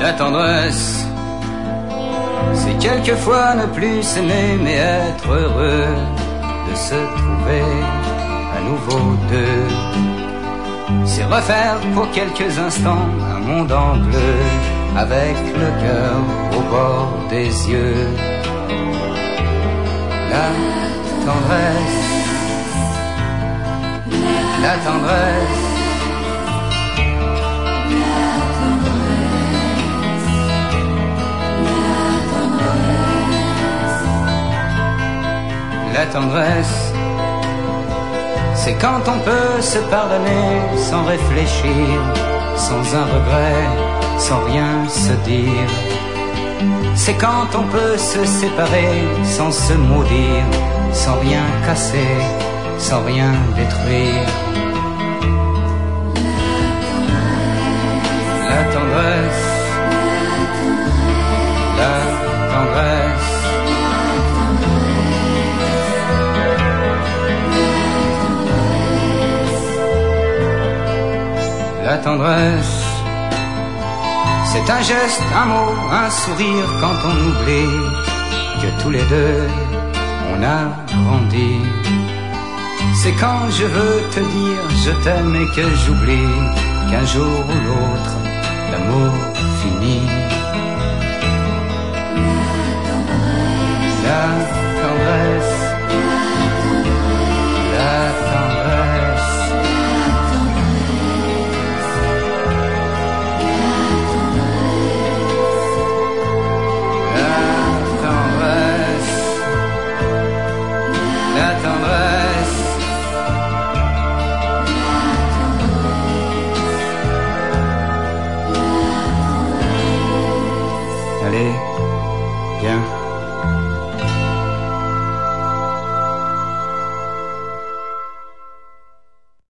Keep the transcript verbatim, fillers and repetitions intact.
La tendresse, c'est quelquefois ne plus s'aimer mais être heureux de se trouver à nouveau deux. C'est refaire pour quelques instants un monde en bleu avec le cœur au bord des yeux. La tendresse, la tendresse, la tendresse, c'est quand on peut se pardonner sans réfléchir, sans un regret, sans rien se dire. C'est quand on peut se séparer sans se maudire, sans rien casser, sans rien détruire. La tendresse, la tendresse, la tendresse, c'est un geste, un mot, un sourire quand on oublie que tous les deux on a grandi. C'est quand je veux te dire je t'aime et que j'oublie qu'un jour ou l'autre l'amour finit. La tendresse, la tendresse, la tendresse. Allez, viens.